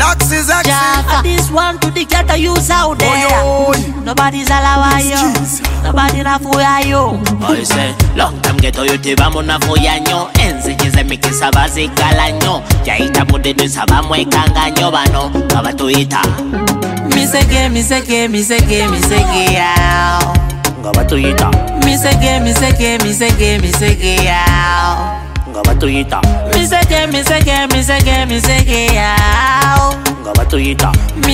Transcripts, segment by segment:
Axis. Add this one to the ghetto youths out there. Nobody's allowed you. Nobody na fuya yo. I say, long time ghetto youth vamos na fuya nyo. Enzi jize mikisa bazikala nyo. Jaita mudedu sabamwe kanganyo bano. Ngabatuita Miseke yao. Ngabatuita Miseke yao. Ngabatuita Miseke yao. Ngabatuita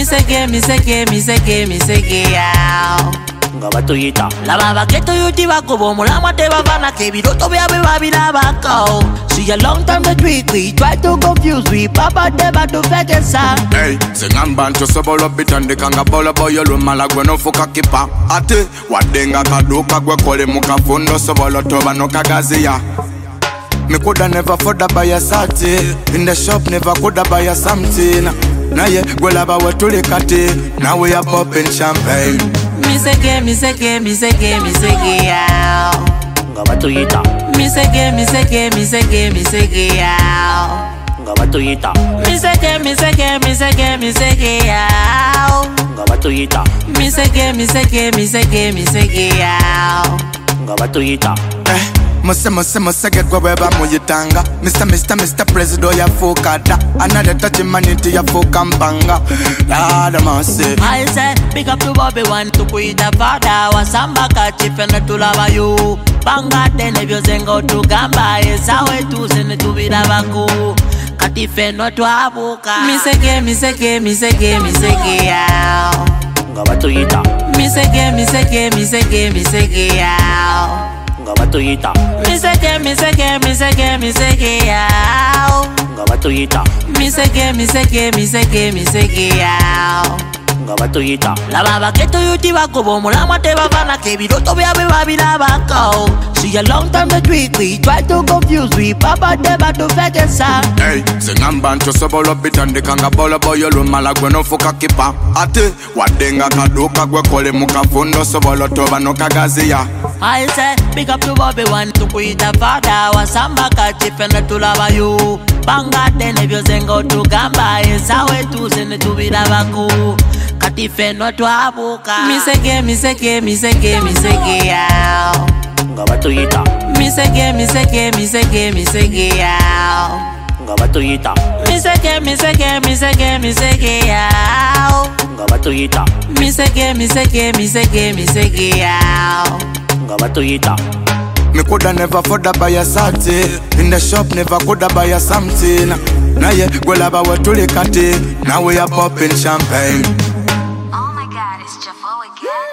Miseke yao. Ngabatuita La baba ghetto youth bakubo mulama te bavana ke biroto byabe babirabako. See a long time that we try to confuse we papa deba to fekesa. Hey, singambantu sobolo bitande kanga bola boyo lumala gwe no fuka kipa. Ate wadenga kaduka gwe kole mukafundo sobolo toba no kagazia. Me coulda never afford buy a sati. In the shop never coulda buy a something. Now yeah, gwe laba we tulikati. Now we are popping champagne. Miseke yao. Ngabatuita Miseke yao. Ngabatuita Miseke yao. Ngabatuita Miseke yao. Ngabatuita Muse get wherever muyitanga. Mr. President ya fokada. Another touch humanity ya fokambanga. Lada mase. I say, pick up to Bobby one to quit the father. Wasamba kachifena tulava you. Banga tene vyozengo tugamba. Esawe tu sene tubida baku. Katifeno tuabuka. Miseke yao. Ngabatuita Miseke yao. Ngabatuita Miseke yao. Ngabatuita Miseke yao. Ngabatuita La baba ghetto youth bakubo mulama te bavana ke biroto byabe babirabako. See a long time that we try to confuse we papa deba to fekesa. Hey, singambantu sobolo bitande kanga bola boyo lumala gwe no fuka kipa. Ate wadenga kaduka gwe kole mukafundo sobolo toba no kagazia. I say, pick up to Bobby one to quit the father. Wasamba kachifena tulava you. Banga tene vyozengo tugamba. Esawe tu sene tubida baku. Katifeno tuabuka. Miseke yao. Ngabatuita Miseke yao. Ngabatuita Miseke yao. Ngabatuita Miseke yao. Ngabatuita Me coulda never afford buy a sati. In the shop never coulda buy a something. Now yeah, gwe laba we tulikati. Now we are popping champagne. Oh my God, it's Jafo again.